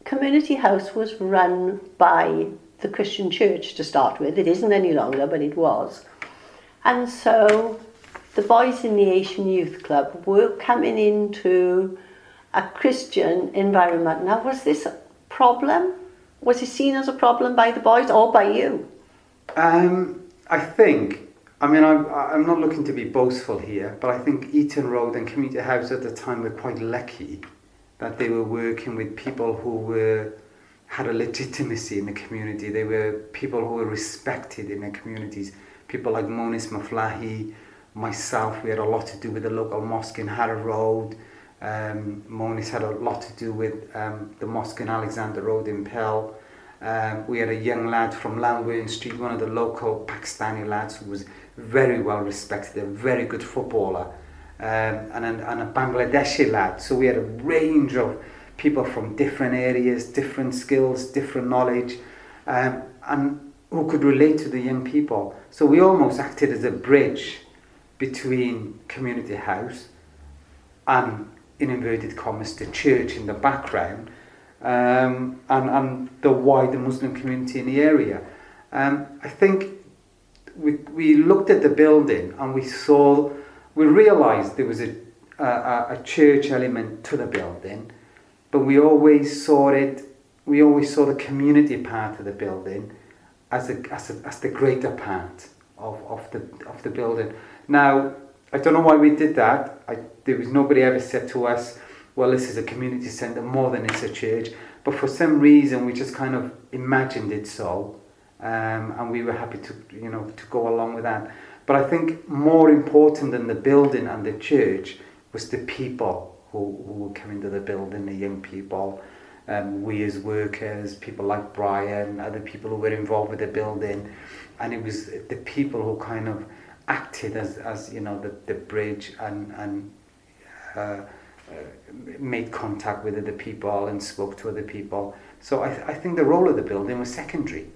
Community House was run by the Christian Church to start with. It isn't any longer, but it was. And so the boys in the Asian Youth Club were coming into a Christian environment. Now, was this a problem? Was it seen as a problem by the boys or by you? I think, I mean, I'm not looking to be boastful here, but I think Eton Road and Community House at the time were quite lucky that they were working with people who had a legitimacy in the community. They were people who were respected in their communities. People like Monis Maflahi, myself, we had a lot to do with the local mosque in Harrow Road. Monis had a lot to do with the mosque in Alexander Road in Pell. We had a young lad from Llanwern Street, one of the local Pakistani lads who was very well respected, a very good footballer, and a Bangladeshi lad. So we had a range of people from different areas, different skills, different knowledge, and who could relate to the young people. So we almost acted as a bridge between Community House and, in inverted commas, the church in the background, and the wider Muslim community in the area. I think we looked at the building and we realised there was a church element to the building, but we always saw the community part of the building as the greater part of the building. Now, I don't know why we did that. There was nobody ever said to us, well, this is a community centre more than it's a church. But for some reason, we just kind of imagined it so, and we were happy to go along with that. But I think more important than the building and the church was the people who were coming to the building, the young people, we as workers, people like Brian, other people who were involved with the building, and it was the people who kind of acted as the bridge and made contact with other people and spoke to other people. So I think the role of the building was secondary.